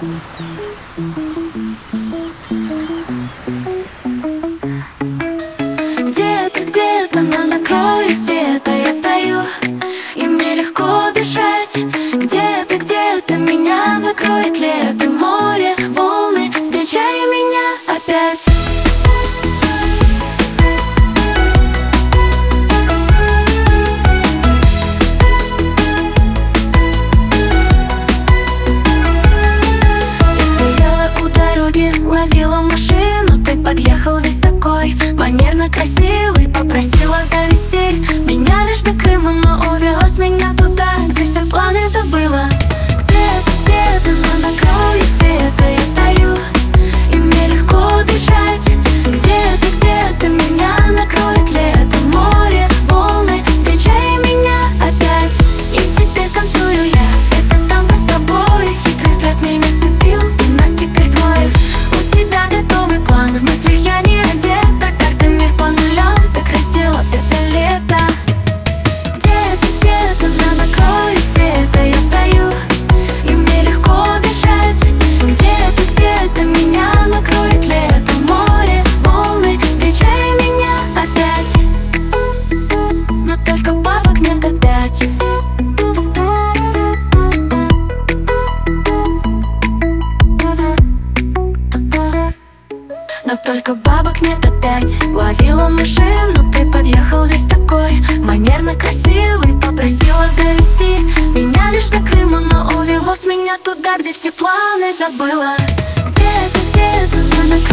Где-то на краю света я стою, и мне легко дышать. Где-то меня накроет лето, море, волны, встречай меня опять. Ловила машину, ты подъехал весь такой манерно красивый, попросила довезти меня лишь до Крыма, но увез меня туда, где все планы забыла. Где-то на краю света я стою, и мне легко дышать. Где-то меня накроет лето, море, волны, встречай меня опять. И теперь танцую я, это танго с тобой. Хитрый взгляд меня сцепил, и нас теперь двое. У тебя готовый план, в мыслях я не одета. Карта мир по нулям, так раздела это лето. Где-то на краю света я стою, и мне легко дышать. Где-то меня накроет лето, море, волны, встречай меня опять. Но только бабок нет опять. Но только бабок нет опять. Ловила машину, ты подъехал весь такой манерно красивый, попросила довезти меня лишь до Крыма, но увез меня туда, где все планы забыла. Где-то на